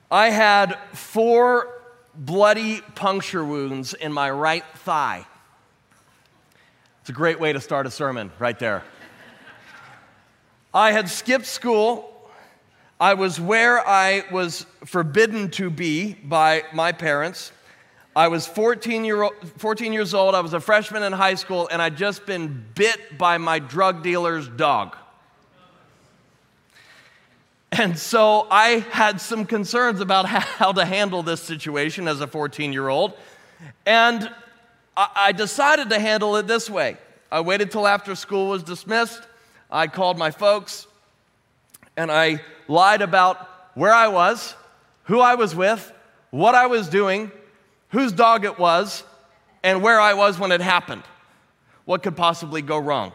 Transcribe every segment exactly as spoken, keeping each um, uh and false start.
I had four bloody puncture wounds in my right thigh. It's a great way to start a sermon right there. I had skipped school. I was where I was forbidden to be by my parents. I was fourteen, year old, fourteen years old. I was a freshman in high school, and I'd just been bit by my drug dealer's dog. And so I had some concerns about how to handle this situation as a fourteen-year-old. And I decided to handle it this way. I waited till after school was dismissed. I called my folks, and I lied about where I was, who I was with, what I was doing, whose dog it was, and where I was when it happened. What could possibly go wrong?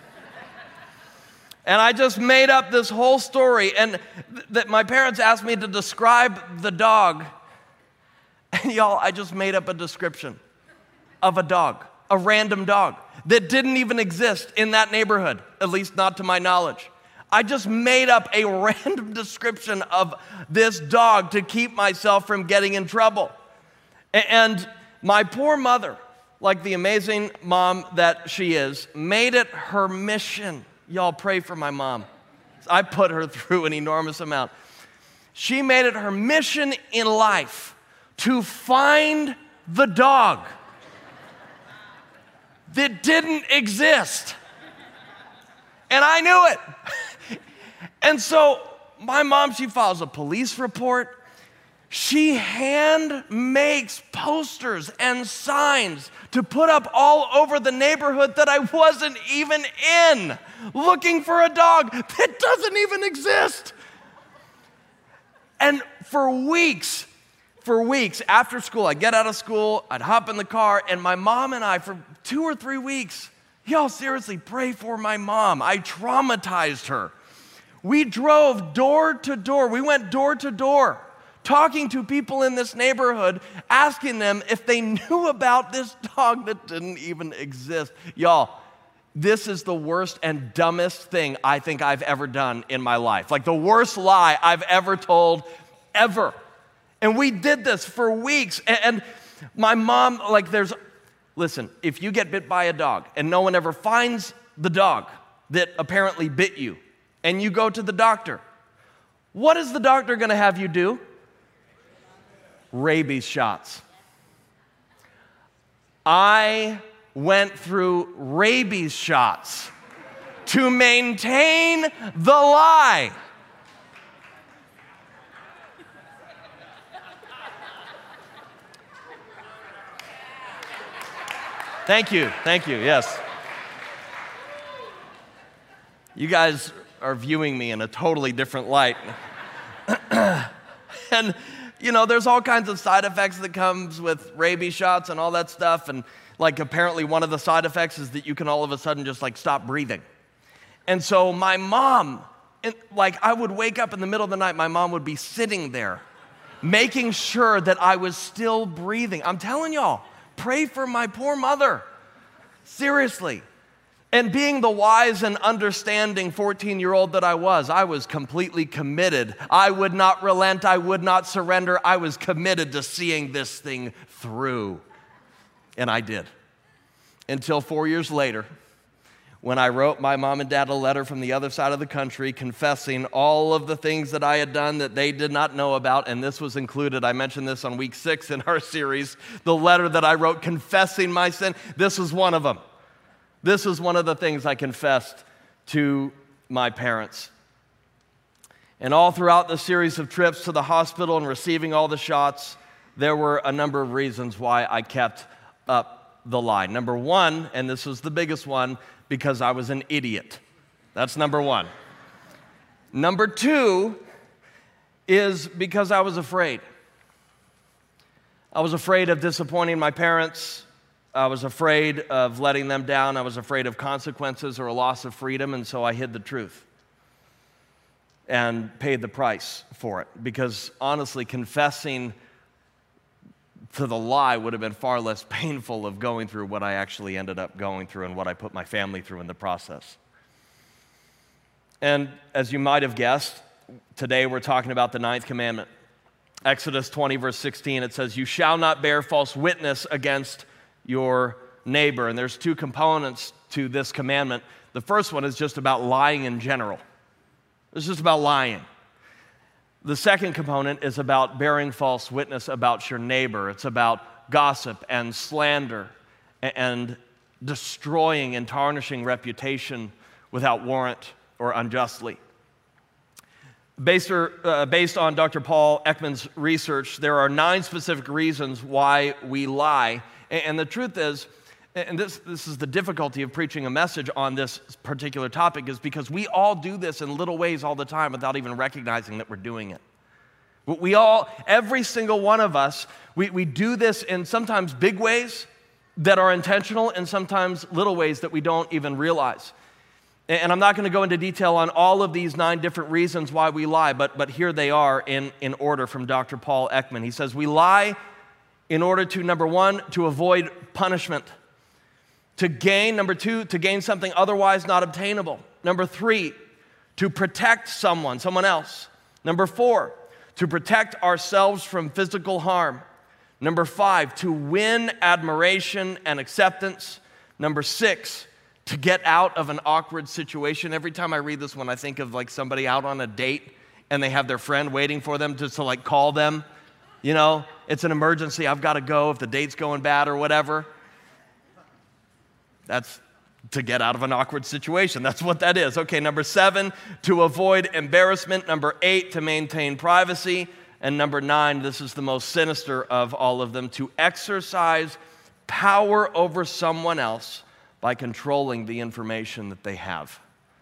And I just made up this whole story, and th- that my parents asked me to describe the dog. And y'all, I just made up a description of a dog, a random dog that didn't even exist in that neighborhood, at least not to my knowledge. I just made up a random description of this dog to keep myself from getting in trouble. And my poor mother, like the amazing mom that she is, made it her mission. Y'all pray for my mom. I put her through an enormous amount. She made it her mission in life to find the dog that didn't exist. And I knew it. And so my mom, she files a police report. She hand makes posters and signs to put up all over the neighborhood that I wasn't even in, looking for a dog that doesn't even exist. And for weeks, for weeks after school, I'd get out of school, I'd hop in the car, and my mom and I, for two or three weeks, y'all seriously pray for my mom. I traumatized her. We drove door to door. We went door to door, talking to people in this neighborhood, asking them if they knew about this dog that didn't even exist. Y'all, this is the worst and dumbest thing I think I've ever done in my life. Like the worst lie I've ever told, ever. And we did this for weeks. And my mom, like there's, listen, if you get bit by a dog and no one ever finds the dog that apparently bit you, and you go to the doctor, what is the doctor gonna have you do? Rabies shots. I went through rabies shots to maintain the lie. Thank you, thank you, yes. You guys are viewing me in a totally different light. And you know, there's all kinds of side effects that comes with rabies shots and all that stuff. And like apparently one of the side effects is that you can all of a sudden just like stop breathing. And so my mom, like I would wake up in the middle of the night, my mom would be sitting there making sure that I was still breathing. I'm telling y'all, pray for my poor mother. Seriously. And being the wise and understanding fourteen-year-old that I was, I was completely committed. I would not relent. I would not surrender. I was committed to seeing this thing through. And I did. Until four years later, when I wrote my mom and dad a letter from the other side of the country confessing all of the things that I had done that they did not know about, and this was included, I mentioned this on week six in our series, the letter that I wrote confessing my sin, this was one of them. This is one of the things I confessed to my parents. And all throughout the series of trips to the hospital and receiving all the shots, there were a number of reasons why I kept up the lie. Number one, and this was the biggest one, because I was an idiot. That's number one. Number two is because I was afraid. I was afraid of disappointing my parents. I was afraid of letting them down. I was afraid of consequences or a loss of freedom, and so I hid the truth and paid the price for it. Because honestly, confessing to the lie would have been far less painful of going through what I actually ended up going through and what I put my family through in the process. And as you might have guessed, today we're talking about the ninth commandment. Exodus twenty, verse sixteen, it says, "You shall not bear false witness against your neighbor." And there's two components to this commandment. The first one is just about lying in general. It's just about lying. The second component is about bearing false witness about your neighbor. It's about gossip and slander and destroying and tarnishing reputation without warrant or unjustly. Based, or, uh, based on Doctor Paul Ekman's research, there are nine specific reasons why we lie. And, and the truth is, and this, this is the difficulty of preaching a message on this particular topic, is because we all do this in little ways all the time without even recognizing that we're doing it. We all, every single one of us, we, we do this in sometimes big ways that are intentional and sometimes little ways that we don't even realize. And I'm not going to go into detail on all of these nine different reasons why we lie, but, but here they are in, in order from Doctor Paul Ekman. He says, we lie in order to, number one, to avoid punishment. To gain, number two, to gain something otherwise not obtainable. Number three, to protect someone, someone else. Number four, to protect ourselves from physical harm. Number five, to win admiration and acceptance. Number six, to get out of an awkward situation. Every time I read this one, I think of like somebody out on a date and they have their friend waiting for them to, to like call them. You know, it's an emergency, I've got to go if the date's going bad or whatever. That's to get out of an awkward situation. That's what that is. Okay, number seven, to avoid embarrassment. Number eight, to maintain privacy. And number nine, this is the most sinister of all of them, to exercise power over someone else by controlling the information that they have.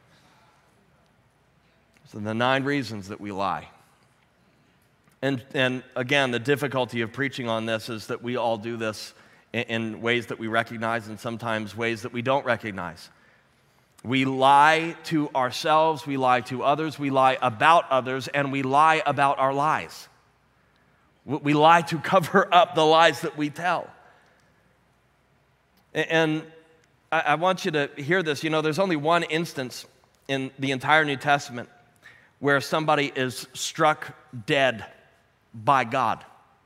So the nine reasons that we lie. And, and again, the difficulty of preaching on this is that we all do this in, in ways that we recognize and sometimes ways that we don't recognize. We lie to ourselves, we lie to others, we lie about others, and we lie about our lies. We lie to cover up the lies that we tell. And I want you to hear this. You know, there's only one instance in the entire New Testament where somebody is struck dead by God.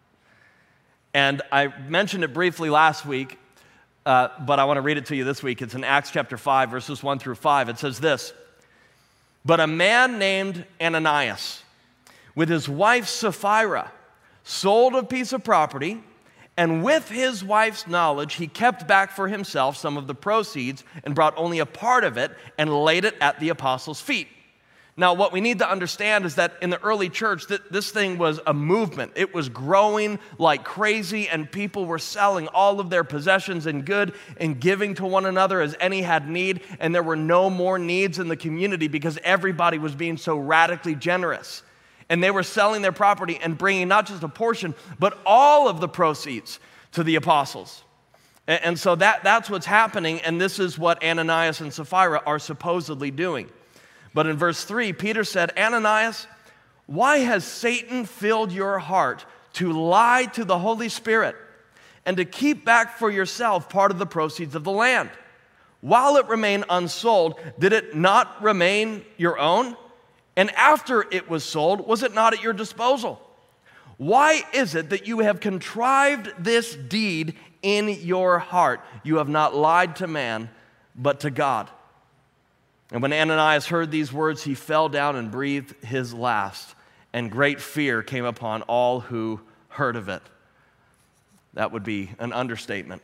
And I mentioned it briefly last week, uh, but I want to read it to you this week. It's in Acts chapter five, verses one through five. It says this, "But a man named Ananias, with his wife Sapphira, sold a piece of property, and with his wife's knowledge, he kept back for himself some of the proceeds and brought only a part of it and laid it at the apostles' feet." Now, what we need to understand is that in the early church, th- this thing was a movement. It was growing like crazy, and people were selling all of their possessions and good and giving to one another as any had need, and there were no more needs in the community because everybody was being so radically generous. And they were selling their property and bringing not just a portion, but all of the proceeds to the apostles. And, and so that, that's what's happening, and this is what Ananias and Sapphira are supposedly doing. But in verse three, Peter said, "Ananias, why has Satan filled your heart to lie to the Holy Spirit and to keep back for yourself part of the proceeds of the land? While it remained unsold, did it not remain your own? And after it was sold, was it not at your disposal? Why is it that you have contrived this deed in your heart? You have not lied to man, but to God." And when Ananias heard these words, he fell down and breathed his last, and great fear came upon all who heard of it. That would be an understatement.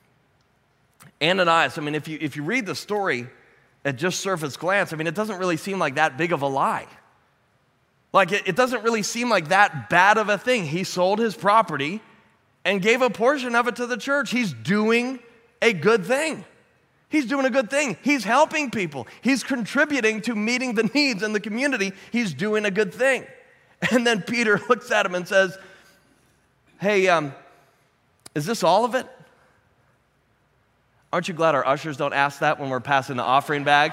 Ananias, I mean, if you, if you read the story at just surface glance, I mean, it doesn't really seem like that big of a lie. Like, it, it doesn't really seem like that bad of a thing. He sold his property and gave a portion of it to the church. He's doing a good thing. He's doing a good thing. He's helping people. He's contributing to meeting the needs in the community. He's doing a good thing. And then Peter looks at him and says, "Hey, um, is this all of it?" Aren't you glad our ushers don't ask that when we're passing the offering bags?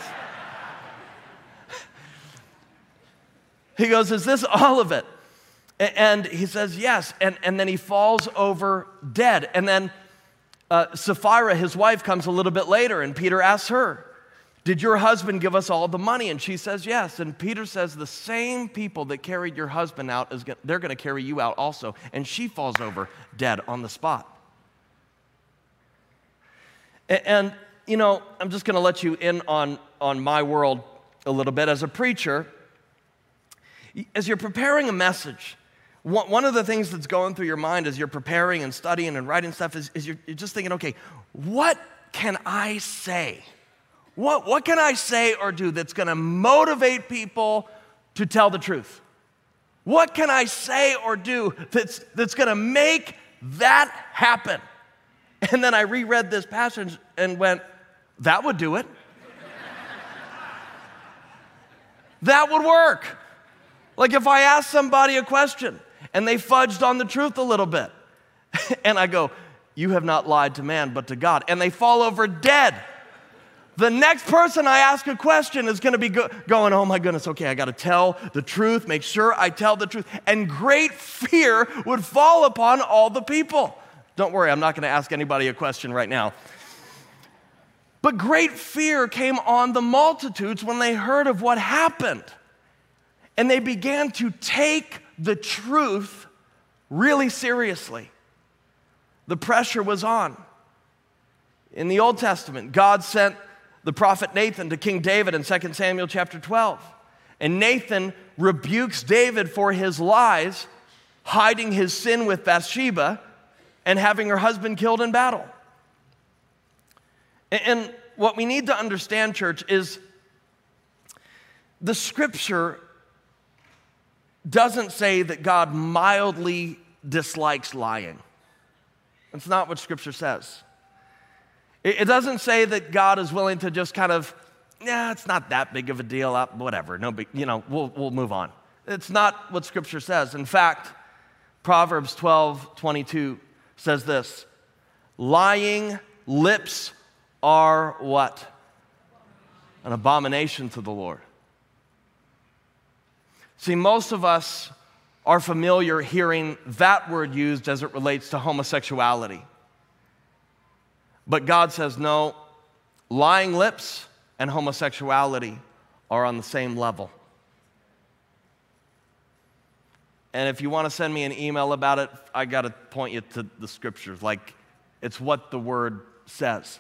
He goes, "Is this all of it?" And he says, "Yes." And, and then he falls over dead. And then uh, Sapphira, his wife, comes a little bit later, and Peter asks her, did your husband give us all the money? And she says, yes. And Peter says, the same people that carried your husband out, is gonna, they're going to carry you out also. And she falls over dead on the spot. And, and you know, I'm just going to let you in on, on my world a little bit. As a preacher, as you're preparing a message, one of the things that's going through your mind as you're preparing and studying and writing stuff is, is you're, you're just thinking, okay, what can I say? What, what can I say or do that's going to motivate people to tell the truth? What can I say or do that's, that's going to make that happen? And then I reread this passage and went, that would do it. That would work. Like if I asked somebody a question and they fudged on the truth a little bit, and I go, you have not lied to man but to God, and they fall over dead, the next person I ask a question is going to be go- going, oh my goodness, okay, I got to tell the truth, make sure I tell the truth. And great fear would fall upon all the people. Don't worry, I'm not going to ask anybody a question right now. But great fear came on the multitudes when they heard of what happened. And they began to take the truth really seriously. The pressure was on. In the Old Testament, God sent the prophet Nathan to King David in Second Samuel chapter twelve. And Nathan rebukes David for his lies, hiding his sin with Bathsheba and having her husband killed in battle. And what we need to understand, church, is the scripture doesn't say that God mildly dislikes lying. That's not what scripture says. It doesn't say that God is willing to just kind of, yeah, it's not that big of a deal, whatever, no big, you know, we'll, we'll move on. It's not what scripture says. In fact, Proverbs twelve twenty-two says this, lying lips are what? An abomination to the Lord. See, most of us are familiar hearing that word used as it relates to homosexuality. But God says, no, lying lips and homosexuality are on the same level. And if you want to send me an email about it, I got to point you to the scriptures. Like, it's what the word says.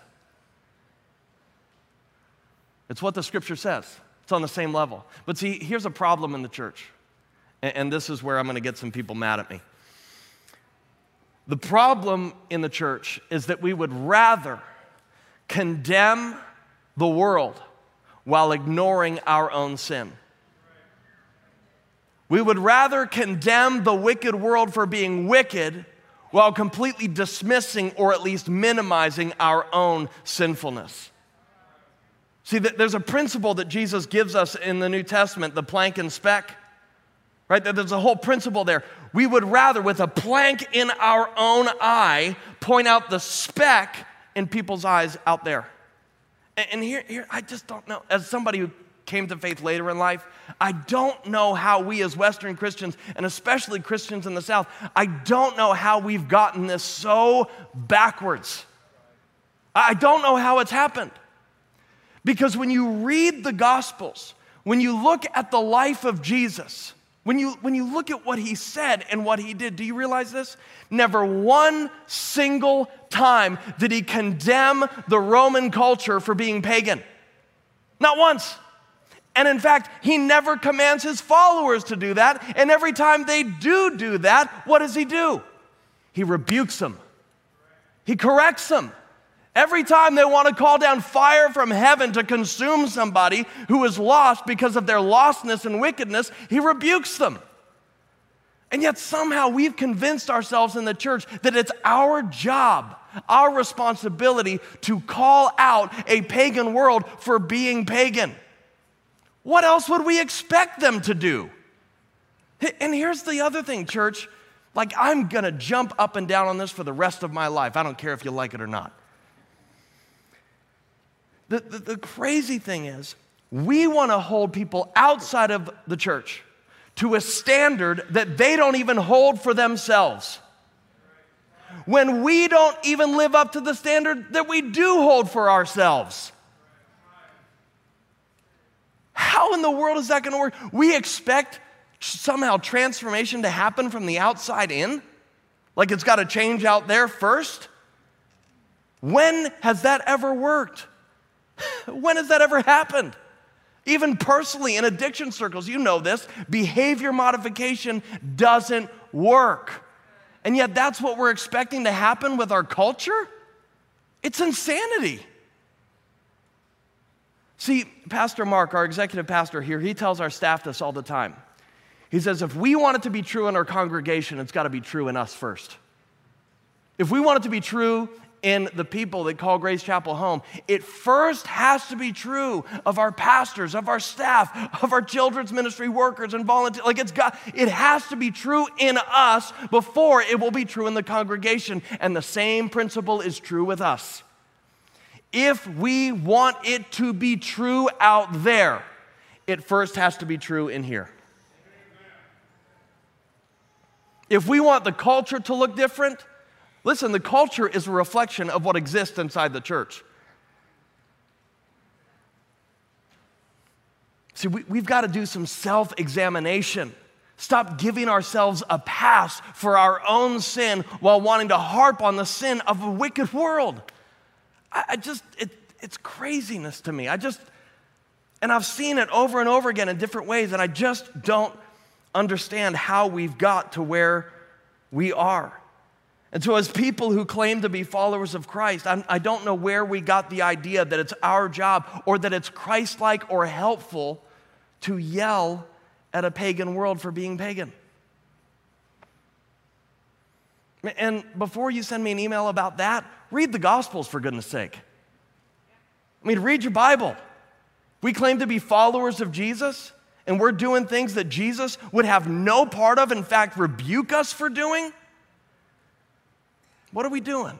It's what the scripture says. It's on the same level. But see, here's a problem in the church. And this is where I'm going to get some people mad at me. The problem in the church is that we would rather condemn the world while ignoring our own sin. We would rather condemn the wicked world for being wicked while completely dismissing or at least minimizing our own sinfulness. See, there's a principle that Jesus gives us in the New Testament, the plank and speck. Right? There's a whole principle there. We would rather, with a plank in our own eye, point out the speck in people's eyes out there. And here, here, I just don't know. As somebody who came to faith later in life, I don't know how we as Western Christians, and especially Christians in the South, I don't know how we've gotten this so backwards. I don't know how it's happened. Because when you read the Gospels, when you look at the life of Jesus, When you, when you look at what he said and what he did, do you realize this? Never one single time did he condemn the Roman culture for being pagan. Not once. And in fact, he never commands his followers to do that. And every time they do do that, what does he do? He rebukes them. He corrects them. Every time they want to call down fire from heaven to consume somebody who is lost because of their lostness and wickedness, he rebukes them. And yet somehow we've convinced ourselves in the church that it's our job, our responsibility to call out a pagan world for being pagan. What else would we expect them to do? And here's the other thing, church. Like, I'm going to jump up and down on this for the rest of my life. I don't care if you like it or not. The, the, the crazy thing is, we want to hold people outside of the church to a standard that they don't even hold for themselves. When we don't even live up to the standard that we do hold for ourselves. How in the world is that going to work? We expect somehow transformation to happen from the outside in? Like it's got to change out there first? When has that ever worked? When has that ever happened? Even personally in addiction circles, you know this, behavior modification doesn't work. And yet that's what we're expecting to happen with our culture? It's insanity. See, Pastor Mark, our executive pastor here, he tells our staff this all the time. He says, if we want it to be true in our congregation, it's got to be true in us first. If we want it to be true in the people that call Grace Chapel home, it first has to be true of our pastors, of our staff, of our children's ministry workers and volunteers. Like it's got, it has to be true in us before it will be true in the congregation. And the same principle is true with us. If we want it to be true out there, it first has to be true in here. If we want the culture to look different, listen, the culture is a reflection of what exists inside the church. See, we, we've got to do some self-examination. Stop giving ourselves a pass for our own sin while wanting to harp on the sin of a wicked world. I, I just, it, it's craziness to me. I just, and I've seen it over and over again in different ways, and I just don't understand how we've got to where we are. And so as people who claim to be followers of Christ, I'm, I don't know where we got the idea that it's our job or that it's Christ-like or helpful to yell at a pagan world for being pagan. And before you send me an email about that, read the Gospels for goodness sake. I mean, read your Bible. We claim to be followers of Jesus, and we're doing things that Jesus would have no part of, in fact, rebuke us for doing. What are we doing?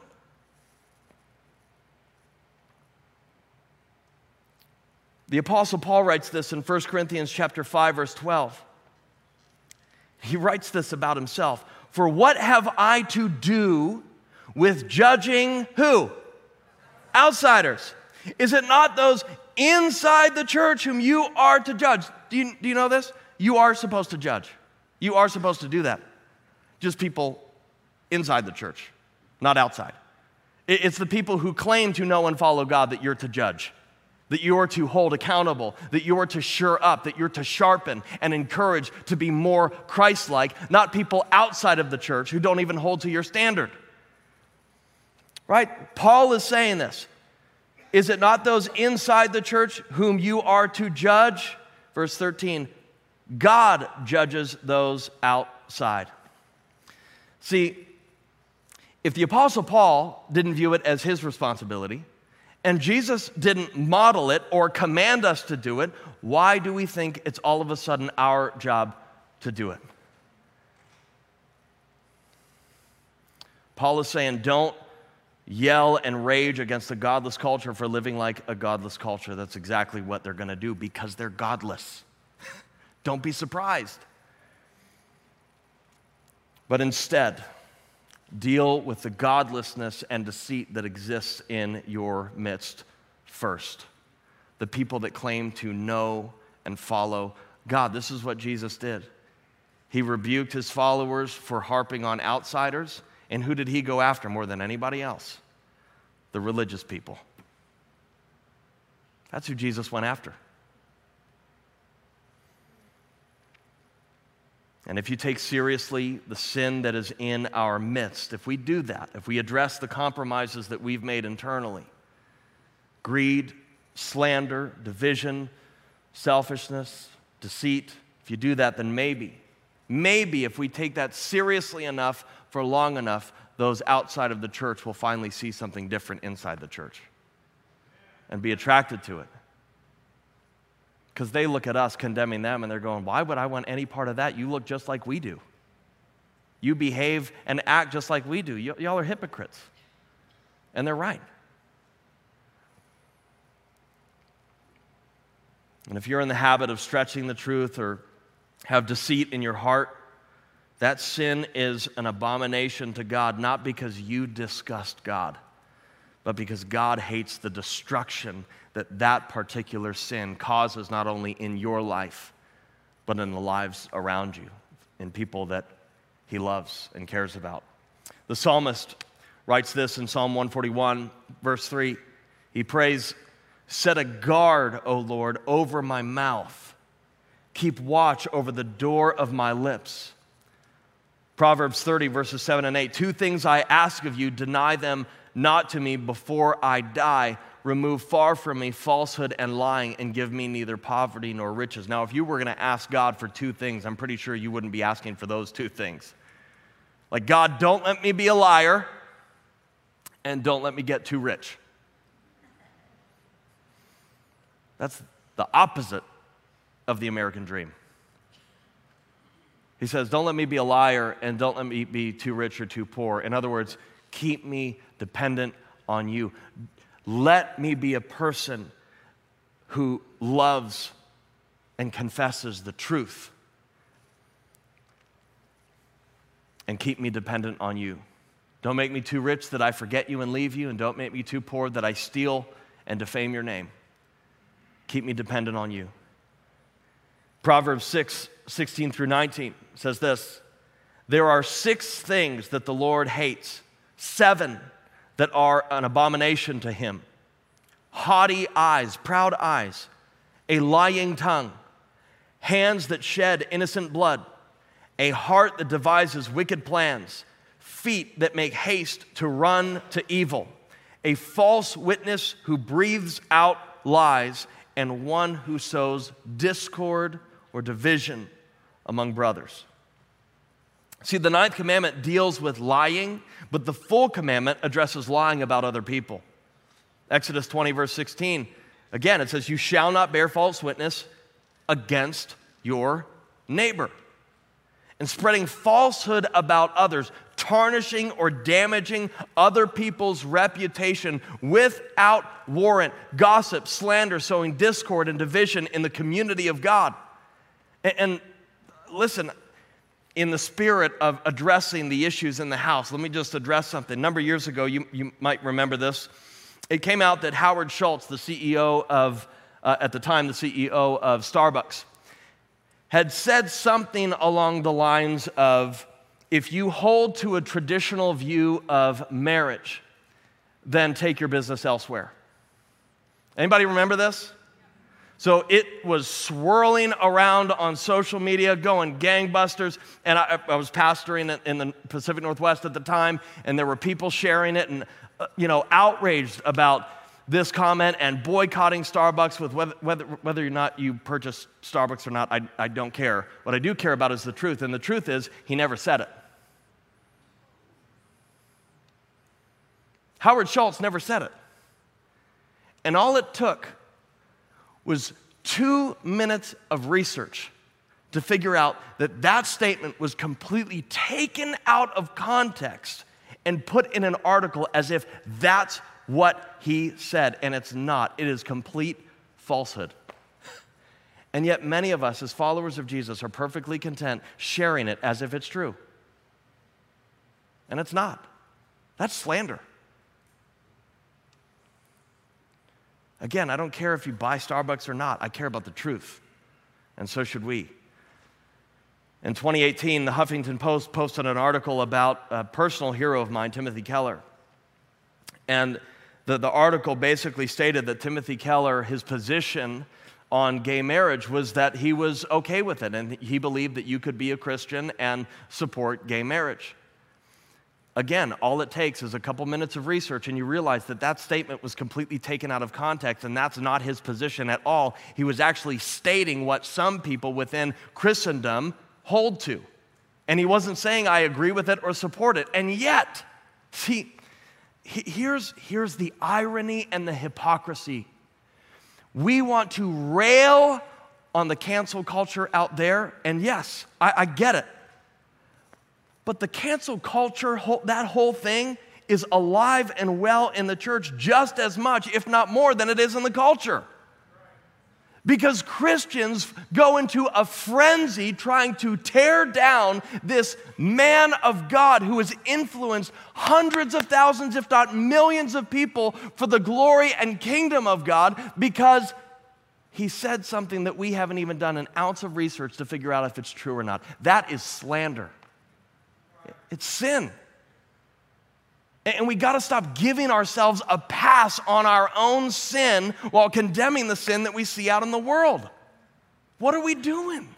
The Apostle Paul writes this in First Corinthians chapter five, verse twelve. He writes this about himself. For what have I to do with judging who? Outsiders. Is it not those inside the church whom you are to judge? Do you, do you know this? You are supposed to judge. You are supposed to do that. Just people inside the church, not outside. It's the people who claim to know and follow God that you're to judge, that you are to hold accountable, that you are to sure up, that you're to sharpen and encourage to be more Christ-like, not people outside of the church who don't even hold to your standard. Right? Paul is saying this. Is it not those inside the church whom you are to judge? Verse thirteen, God judges those outside. See, if the Apostle Paul didn't view it as his responsibility, and Jesus didn't model it or command us to do it, why do we think it's all of a sudden our job to do it? Paul is saying, don't yell and rage against the godless culture for living like a godless culture. That's exactly what they're going to do because they're godless. Don't be surprised. But instead, deal with the godlessness and deceit that exists in your midst first. The people that claim to know and follow God. This is what Jesus did. He rebuked his followers for harping on outsiders. And who did he go after more than anybody else? The religious people. That's who Jesus went after. And if you take seriously the sin that is in our midst, if we do that, if we address the compromises that we've made internally, greed, slander, division, selfishness, deceit, if you do that, then maybe, maybe if we take that seriously enough for long enough, those outside of the church will finally see something different inside the church and be attracted to it. Because they look at us condemning them and they're going, why would I want any part of that? You look just like we do. You behave and act just like we do. Y- y'all are hypocrites. And they're right. And if you're in the habit of stretching the truth or have deceit in your heart, that sin is an abomination to God, not because you disgust God, but because God hates the destruction that that particular sin causes not only in your life, but in the lives around you, in people that he loves and cares about. The psalmist writes this in Psalm one forty-one, verse three. He prays, "Set a guard, O Lord, over my mouth. Keep watch over the door of my lips." Proverbs thirty, verses seven and eight. "Two things I ask of you, deny them not to me before I die. Remove far from me falsehood and lying, and give me neither poverty nor riches." Now, if you were going to ask God for two things, I'm pretty sure you wouldn't be asking for those two things. Like, God, don't let me be a liar, and don't let me get too rich. That's the opposite of the American dream. He says, don't let me be a liar, and don't let me be too rich or too poor. In other words, keep me dependent on you. Let me be a person who loves and confesses the truth, and keep me dependent on you. Don't make me too rich that I forget you and leave you, and don't make me too poor that I steal and defame your name. Keep me dependent on you. Proverbs six, sixteen through nineteen says this: "There are six things that the Lord hates, seven that are an abomination to him: haughty eyes, proud eyes, a lying tongue, hands that shed innocent blood, a heart that devises wicked plans, feet that make haste to run to evil, a false witness who breathes out lies, and one who sows discord or division among brothers." See, the ninth commandment deals with lying, but the full commandment addresses lying about other people. Exodus twenty, verse sixteen, again, it says, "You shall not bear false witness against your neighbor." And spreading falsehood about others, tarnishing or damaging other people's reputation without warrant, gossip, slander, sowing discord and division in the community of God. And, and listen, in the spirit of addressing the issues in the house, let me just address something. A number of years ago, you, you might remember this. It came out that Howard Schultz, the C E O of, uh, at the time, the C E O of Starbucks, had said something along the lines of, if you hold to a traditional view of marriage, then take your business elsewhere. Anybody remember this? So it was swirling around on social media, going gangbusters, and I, I was pastoring in the Pacific Northwest at the time, and there were people sharing it and, uh, you know, outraged about this comment and boycotting Starbucks. With whether, whether, whether or not you purchase Starbucks or not, I, I don't care. What I do care about is the truth, and the truth is he never said it. Howard Schultz never said it. And all it took was two minutes of research to figure out that that statement was completely taken out of context and put in an article as if that's what he said, and it's not. It is complete falsehood. And yet many of us as followers of Jesus are perfectly content sharing it as if it's true. And it's not. That's slander. Again, I don't care if you buy Starbucks or not. I care about the truth, and so should we. In twenty eighteen, the Huffington Post posted an article about a personal hero of mine, Timothy Keller. And the, the article basically stated that Timothy Keller, his position on gay marriage was that he was okay with it, and he believed that you could be a Christian and support gay marriage. Again, all it takes is a couple minutes of research, and you realize that that statement was completely taken out of context, and that's not his position at all. He was actually stating what some people within Christendom hold to. And he wasn't saying, I agree with it or support it. And yet, see, here's, here's the irony and the hypocrisy. We want to rail on the cancel culture out there, and yes, I, I get it. But the cancel culture, that whole thing, is alive and well in the church just as much, if not more, than it is in the culture. Because Christians go into a frenzy trying to tear down this man of God who has influenced hundreds of thousands, if not millions of people for the glory and kingdom of God, because he said something that we haven't even done an ounce of research to figure out if it's true or not. That is slander. It's sin. And we got to stop giving ourselves a pass on our own sin while condemning the sin that we see out in the world. What are we doing?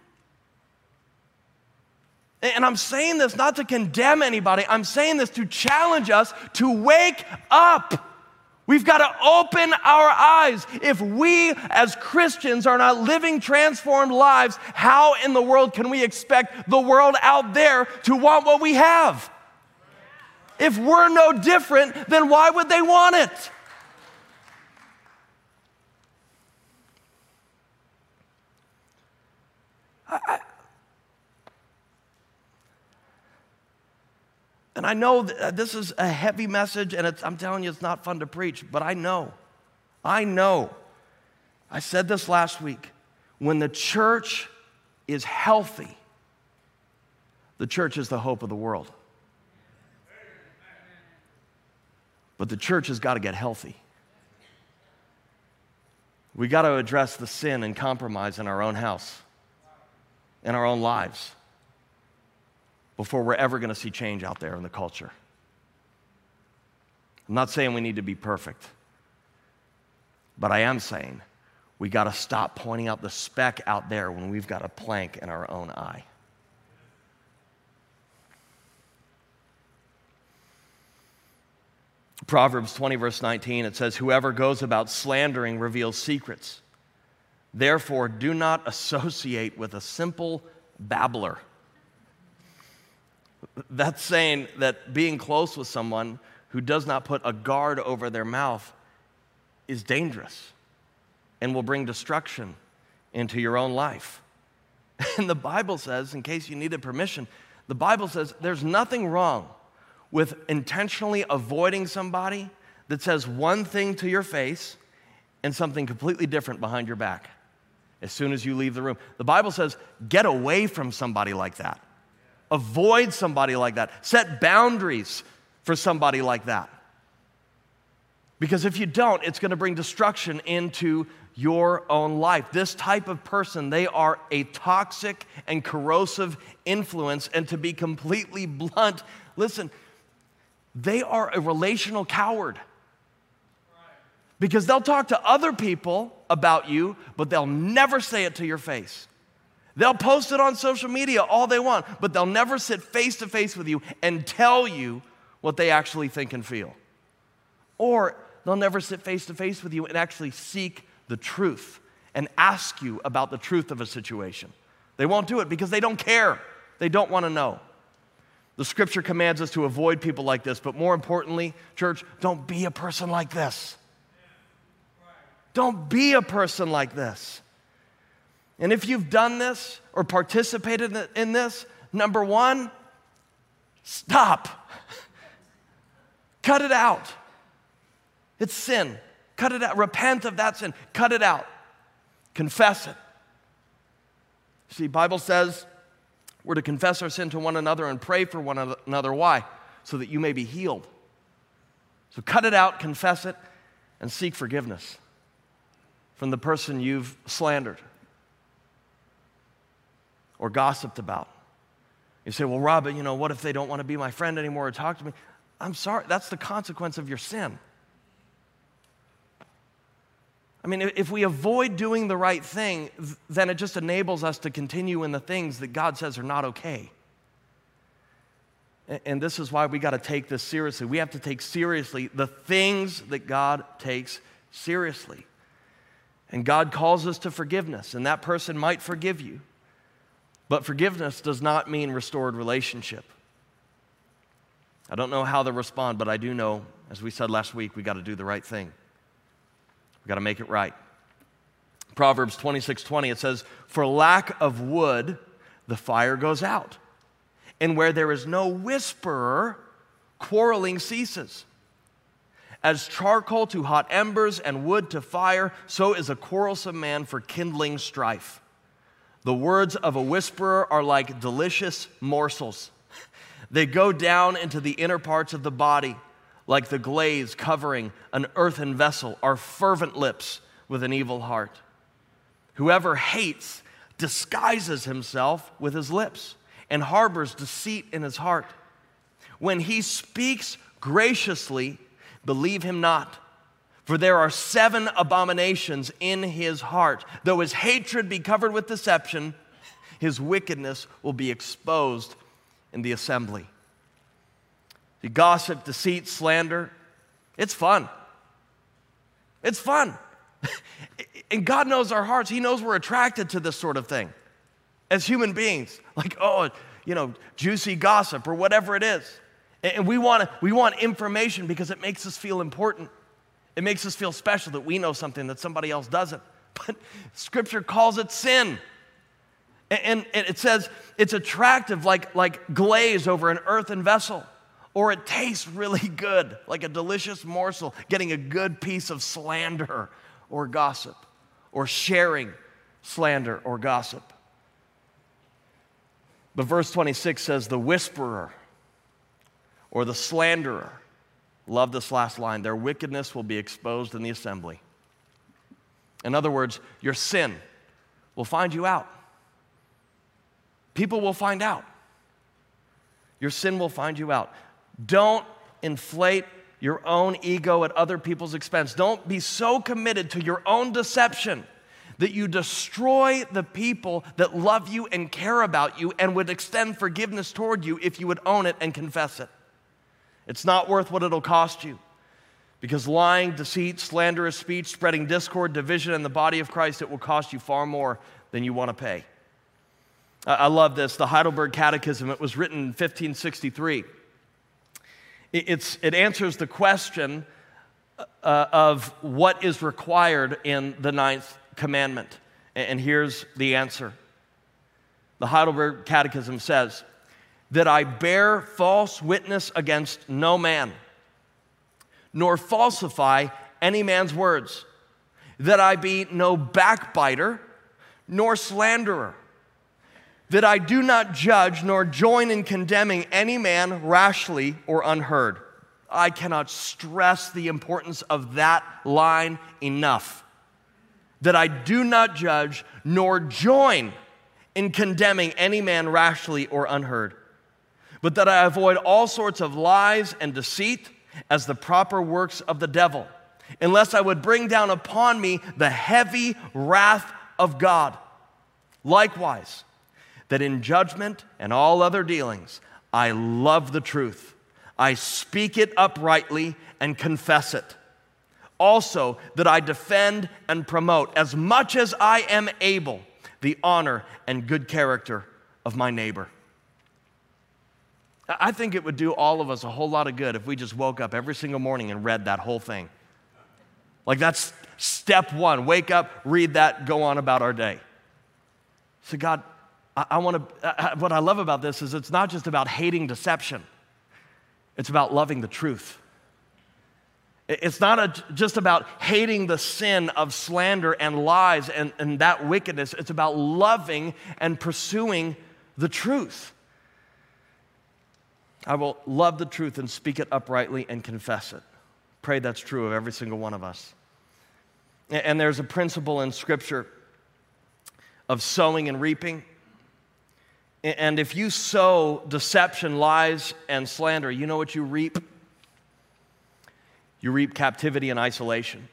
And I'm saying this not to condemn anybody. I'm saying this to challenge us to wake up. We've got to open our eyes. If we as Christians are not living transformed lives, how in the world can we expect the world out there to want what we have? If we're no different, then why would they want it? I, I, and I know that this is a heavy message, and it's, I'm telling you, it's not fun to preach, but I know, I know. I said this last week. When the church is healthy, the church is the hope of the world. But the church has got to get healthy. We got to address the sin and compromise in our own house, in our own lives, before we're ever going to see change out there in the culture. I'm not saying we need to be perfect, but I am saying we got to stop pointing out the speck out there when we've got a plank in our own eye. Proverbs twenty, verse nineteen, it says, whoever goes about slandering reveals secrets. Therefore, do not associate with a simple babbler. That's saying that being close with someone who does not put a guard over their mouth is dangerous and will bring destruction into your own life. And the Bible says, in case you needed permission, the Bible says there's nothing wrong with intentionally avoiding somebody that says one thing to your face and something completely different behind your back as soon as you leave the room. The Bible says get away from somebody like that. Avoid somebody like that. Set boundaries for somebody like that. Because if you don't, it's going to bring destruction into your own life. This type of person, they are a toxic and corrosive influence. And to be completely blunt, listen, they are a relational coward. Because they'll talk to other people about you, but they'll never say it to your face. They'll post it on social media all they want, but they'll never sit face to face with you and tell you what they actually think and feel. Or they'll never sit face to face with you and actually seek the truth and ask you about the truth of a situation. They won't do it because they don't care. They don't want to know. The scripture commands us to avoid people like this, but more importantly, church, don't be a person like this. Don't be a person like this. And if you've done this or participated in this, number one, stop. Cut it out. It's sin. Cut it out. Repent of that sin. Cut it out. Confess it. See, the Bible says we're to confess our sin to one another and pray for one another. Why? So that you may be healed. So cut it out, confess it, and seek forgiveness from the person you've slandered or gossiped about. You say, well, Rob, you know, what if they don't want to be my friend anymore or talk to me? I'm sorry, that's the consequence of your sin. I mean, if we avoid doing the right thing, then it just enables us to continue in the things that God says are not okay. And this is why we got to take this seriously. We have to take seriously the things that God takes seriously. And God calls us to forgiveness, and that person might forgive you. But forgiveness does not mean restored relationship. I don't know how they'll respond, but I do know, as we said last week, we got to do the right thing. We got to make it right. Proverbs twenty-six twenty, it says, for lack of wood, the fire goes out. And where there is no whisperer, quarreling ceases. As charcoal to hot embers and wood to fire, so is a quarrelsome man for kindling strife. The words of a whisperer are like delicious morsels. They go down into the inner parts of the body, like the glaze covering an earthen vessel, are fervent lips with an evil heart. Whoever hates disguises himself with his lips and harbors deceit in his heart. When he speaks graciously, believe him not, for there are seven abominations in his heart. Though his hatred be covered with deception, his wickedness will be exposed in the assembly. The gossip, deceit, slander, it's fun. It's fun. And God knows our hearts. He knows we're attracted to this sort of thing as human beings. Like, oh, you know, juicy gossip or whatever it is. And we want to, we want information because it makes us feel important. It makes us feel special that we know something that somebody else doesn't. But Scripture calls it sin. And, and it says it's attractive like, like glaze over an earthen vessel. Or it tastes really good, like a delicious morsel, getting a good piece of slander or gossip, or sharing slander or gossip. But verse twenty-six says, the whisperer or the slanderer, love this last line, their wickedness will be exposed in the assembly. In other words, your sin will find you out. People will find out. Your sin will find you out. Don't inflate your own ego at other people's expense. Don't be so committed to your own deception that you destroy the people that love you and care about you and would extend forgiveness toward you if you would own it and confess it. It's not worth what it'll cost you, because lying, deceit, slanderous speech, spreading discord, division in the body of Christ, it will cost you far more than you want to pay. I love this. The Heidelberg Catechism, it was written in fifteen sixty-three. It's, it answers the question uh, of what is required in the ninth commandment. And here's the answer. The Heidelberg Catechism says, that I bear false witness against no man, nor falsify any man's words, that I be no backbiter, nor slanderer, that I do not judge nor join in condemning any man rashly or unheard. I cannot stress the importance of that line enough. That I do not judge nor join in condemning any man rashly or unheard, but that I avoid all sorts of lies and deceit as the proper works of the devil, unless I would bring down upon me the heavy wrath of God. Likewise, that in judgment and all other dealings, I love the truth. I speak it uprightly and confess it. Also, that I defend and promote as much as I am able the honor and good character of my neighbor. I think it would do all of us a whole lot of good if we just woke up every single morning and read that whole thing. Like, that's step one. Wake up, read that, go on about our day. So God, I, I want to, what I love about this is it's not just about hating deception. It's about loving the truth. It's not a, just about hating the sin of slander and lies and, and that wickedness. It's about loving and pursuing the truth. I will love the truth and speak it uprightly and confess it. Pray that's true of every single one of us. And there's a principle in Scripture of sowing and reaping. And if you sow deception, lies, and slander, you know what you reap? You reap captivity and isolation.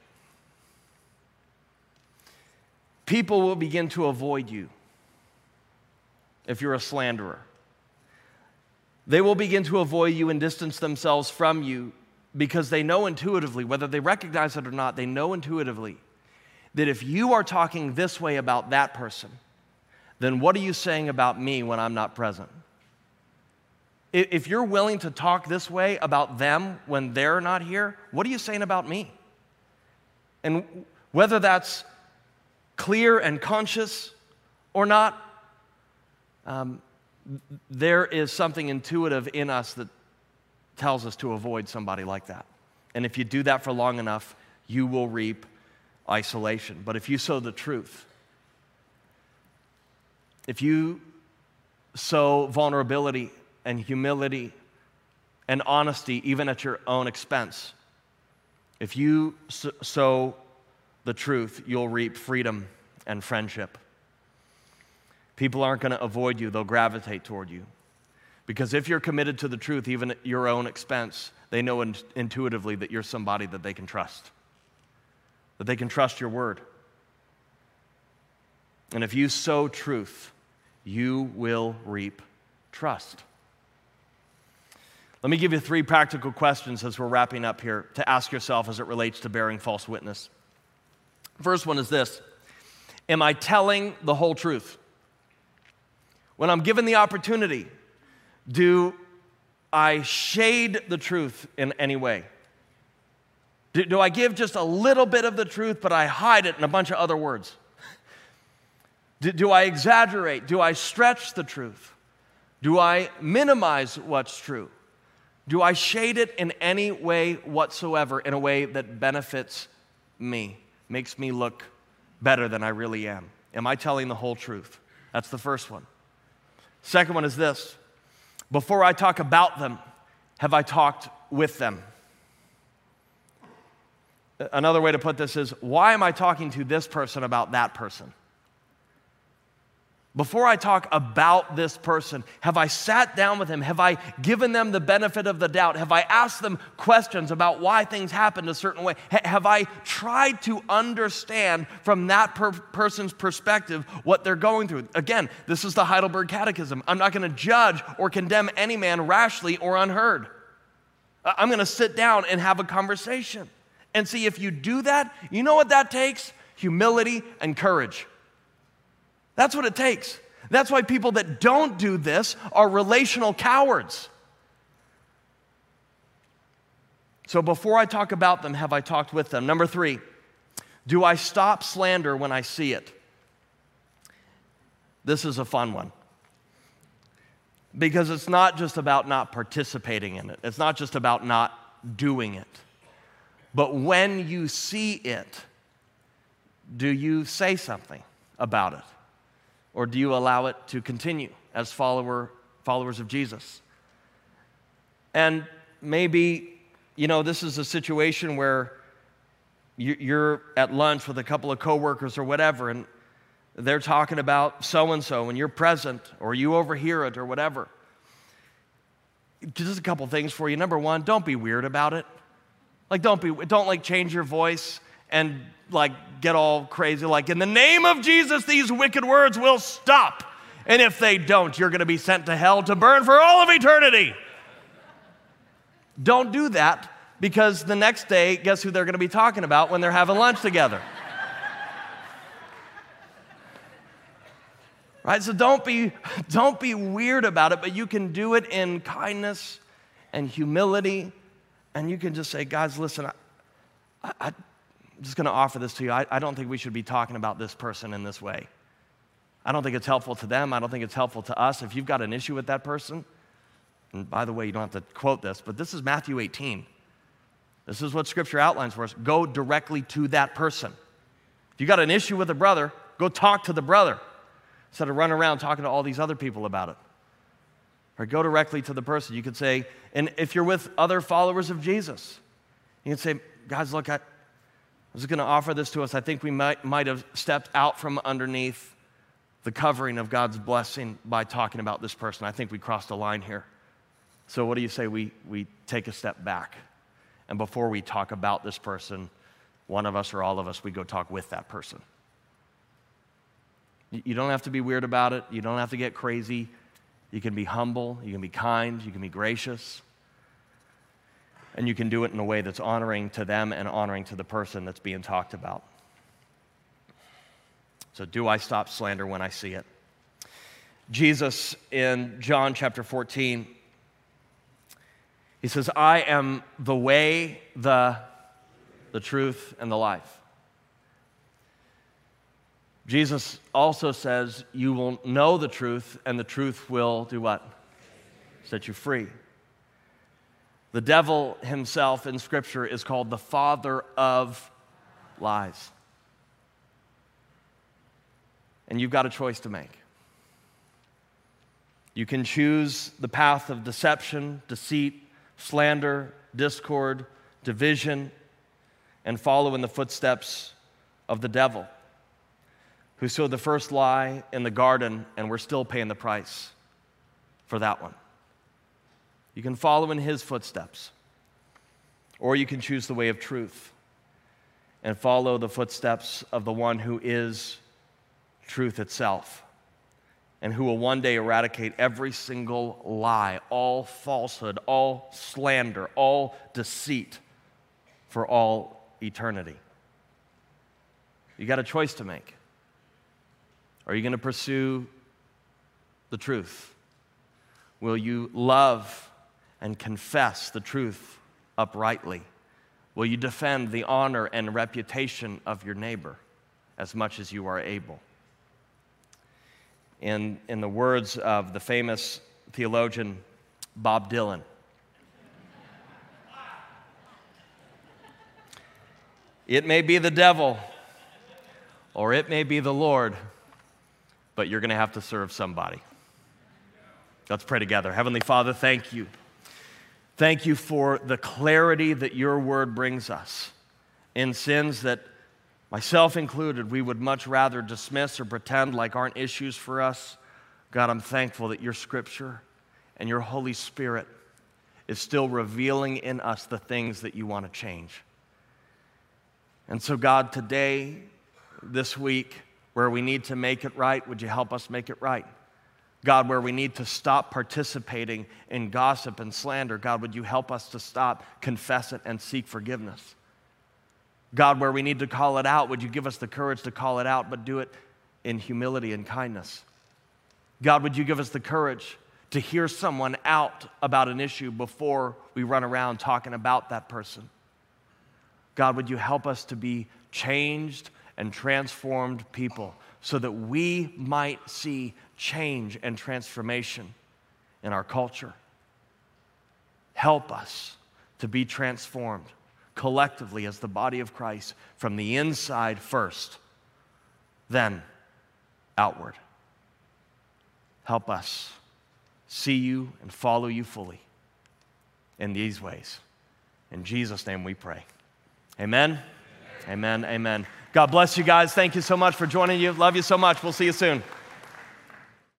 People will begin to avoid you if you're a slanderer. They will begin to avoid you and distance themselves from you because they know intuitively, whether they recognize it or not, they know intuitively that if you are talking this way about that person, then what are you saying about me when I'm not present? If you're willing to talk this way about them when they're not here, what are you saying about me? And whether that's clear and conscious or not, um, there is something intuitive in us that tells us to avoid somebody like that. And if you do that for long enough, you will reap isolation. But if you sow the truth, if you sow vulnerability and humility and honesty, even at your own expense, if you sow the truth, you'll reap freedom and friendship. People aren't going to avoid you, they'll gravitate toward you. Because if you're committed to the truth, even at your own expense, they know in- intuitively that you're somebody that they can trust, that they can trust your word. And if you sow truth, you will reap trust. Let me give you three practical questions as we're wrapping up here to ask yourself as it relates to bearing false witness. First one is this: am I telling the whole truth? When I'm given the opportunity, do I shade the truth in any way? Do, do I give just a little bit of the truth, but I hide it in a bunch of other words? Do, do I exaggerate? Do I stretch the truth? Do I minimize what's true? Do I shade it in any way whatsoever, in a way that benefits me, makes me look better than I really am? Am I telling the whole truth? That's the first one. Second one is this: before I talk about them, have I talked with them? Another way to put this is, why am I talking to this person about that person? Before I talk about this person, have I sat down with him? Have I given them the benefit of the doubt? Have I asked them questions about why things happened a certain way? H- have I tried to understand from that per- person's perspective what they're going through? Again, this is the Heidelberg Catechism. I'm not going to judge or condemn any man rashly or unheard. I'm going to sit down and have a conversation. And see, if you do that, you know what that takes? Humility and courage. That's what it takes. That's why people that don't do this are relational cowards. So before I talk about them, have I talked with them? Number three, do I stop slander when I see it? This is a fun one. Because it's not just about not participating in it. It's not just about not doing it. But when you see it, do you say something about it? Or do you allow it to continue as follower, followers of Jesus? And maybe, you know, this is a situation where you're at lunch with a couple of coworkers or whatever, and they're talking about so-and-so, and you're present, or you overhear it, or whatever. Just a couple things for you. Number one, don't be weird about it. Like, don't be, don't like change your voice and like get all crazy, like, in the name of Jesus, these wicked words will stop. And if they don't, you're going to be sent to hell to burn for all of eternity. Don't do that, because the next day, guess who they're going to be talking about when they're having lunch together? Right? So don't be, don't be weird about it, but you can do it in kindness and humility, and you can just say, guys, listen, I, I, I I'm just going to offer this to you. I, I don't think we should be talking about this person in this way. I don't think it's helpful to them. I don't think it's helpful to us. If you've got an issue with that person, and by the way, you don't have to quote this, but this is Matthew eighteen. This is what Scripture outlines for us. Go directly to that person. If you got an issue with a brother, go talk to the brother instead of running around talking to all these other people about it. Or go directly to the person. You could say, and if you're with other followers of Jesus, you can say, guys, look, I, I was going to offer this to us. I think we might, might have stepped out from underneath the covering of God's blessing by talking about this person. I think we crossed a line here. So what do you say we, we take a step back? And before we talk about this person, one of us or all of us, we go talk with that person. You don't have to be weird about it. You don't have to get crazy. You can be humble. You can be kind. You can be gracious. And you can do it in a way that's honoring to them and honoring to the person that's being talked about. So do I stop slander when I see it? Jesus in John chapter fourteen, he says, I am the way, the, the truth, and the life. Jesus also says, you will know the truth, and the truth will do what? Set you free. The devil himself in Scripture is called the father of lies. And you've got a choice to make. You can choose the path of deception, deceit, slander, discord, division, and follow in the footsteps of the devil, who sowed the first lie in the garden, and we're still paying the price for that one. You can follow in his footsteps, or you can choose the way of truth and follow the footsteps of the one who is truth itself, and who will one day eradicate every single lie, all falsehood, all slander, all deceit for all eternity. You got a choice to make. Are you going to pursue the truth? Will you love and confess the truth uprightly? Will you defend the honor and reputation of your neighbor as much as you are able? In, in the words of the famous theologian Bob Dylan, it may be the devil or it may be the Lord, but you're going to have to serve somebody. Let's pray together. Heavenly Father, thank you. Thank you for the clarity that your word brings us in sins that, myself included, we would much rather dismiss or pretend like aren't issues for us. God, I'm thankful that your Scripture and your Holy Spirit is still revealing in us the things that you want to change. And so, God, today, this week, where we need to make it right, would you help us make it right? God, where we need to stop participating in gossip and slander, God, would you help us to stop, confess it, and seek forgiveness? God, where we need to call it out, would you give us the courage to call it out, but do it in humility and kindness? God, would you give us the courage to hear someone out about an issue before we run around talking about that person? God, would you help us to be changed and transformed people so that we might see change and transformation in our culture? Help us to be transformed collectively as the body of Christ from the inside first, then outward. Help us see you and follow you fully in these ways. In Jesus' name we pray. Amen. Amen. Amen. Amen. God bless you guys. Thank you so much for joining you. Love you so much. We'll see you soon.